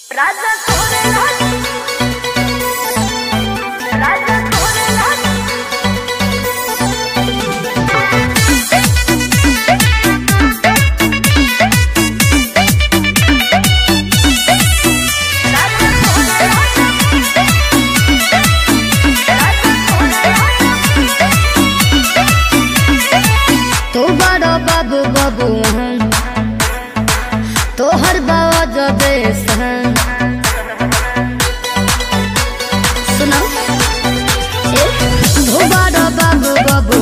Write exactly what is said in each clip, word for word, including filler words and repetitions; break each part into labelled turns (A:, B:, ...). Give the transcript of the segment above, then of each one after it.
A: राजा तोरे लागी, राजा तोरे लागी। राजा तोरे लागी, राजा तोरे लागी।
B: तो बड़ो बाबू बाबू तो हर बाबा जबे सहन सुनो ए तो बड़ो बाबू बाबू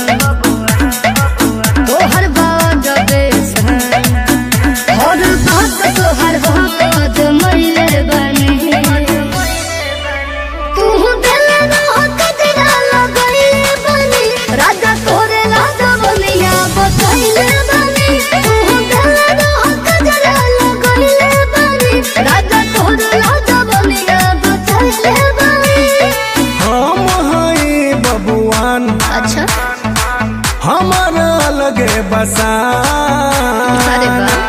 B: तो हर बाबा जबे सहन हर बात तो हर बात महिले बनी तू दिल ना कजरा लगई बनी राजा तोरे लाजा बनिया बतैले बनी तू दिल ना कजरा लगई बनी राजा तोरे लाजा बनिया बतैले बनी।
C: हम हई बबुआन
B: अच्छा
C: हमारा लगे बसान
B: अरे वाह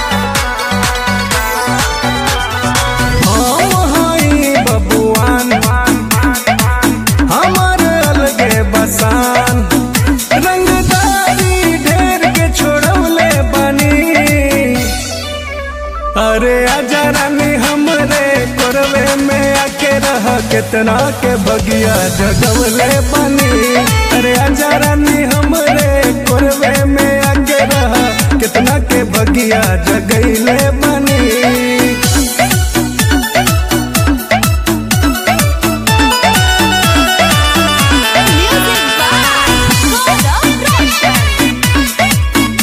C: हम हई बबुआन हमारा लगे बसान रंगदारी ढेर के छोड़ौले बनी अरे आजा रानी हमरे कोरवे में आके रह कितना के बगिया जगवले बनी अरे आजा रानी हमरे कोरवे में आके रह कितना के बगिया जगैले बनी।
A: Music by Gaurav Roshan.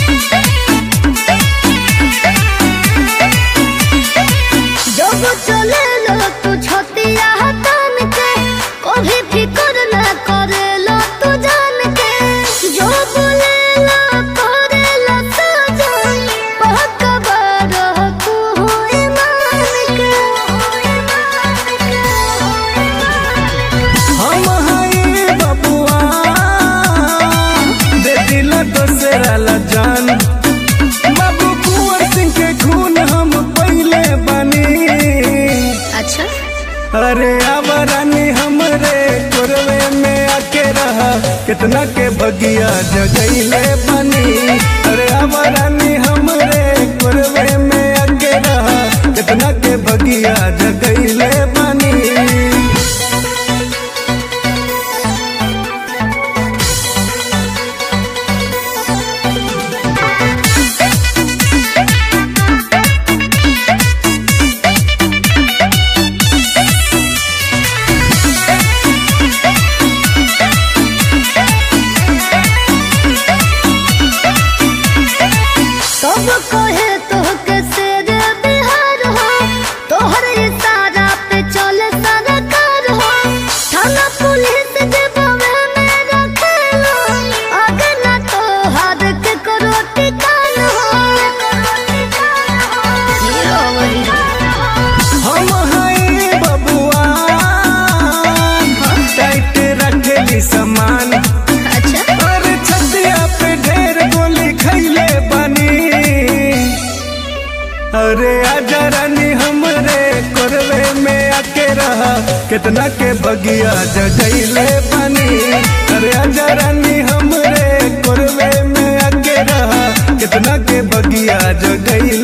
B: जब चले लो तू छतिया तान के कभी फिक्र न करे लो तू जान के जो बोले लो करे लो सजन बहुत बड़ा तू हो ईमान के
C: हम हई बबुआ दे दिल दोसरा ला जान बाबू कुंवर सिंह के खून हम पहले बनी
B: अच्छा
C: अरे आवरानी हमरे कोरवे में आके रहा कितना के बगिया जगैले बनी अरे आवरानी हमरे कोरवे में आके रहा कितना के बगिया जगैले बनी।
B: सब कहे तोहके शेर बिहार हो तोहर इशारा पे चले सरकार हो थाना पुलिस जे बवे में रखेलो आगे ना तो हाथ के करो टिकान हो हीरो वही
C: हम हई बबुआ टाइट रखेली समान
B: अच्छा
C: और छतिया पे ढेर गोली खैले बनी अरे आजा रानी हमरे कोरवे में आके रहा कितना के बगिया जगैले बनी अरे आजा रानी हमरे कोरवे में आके रहा कितना के बगिया जगैले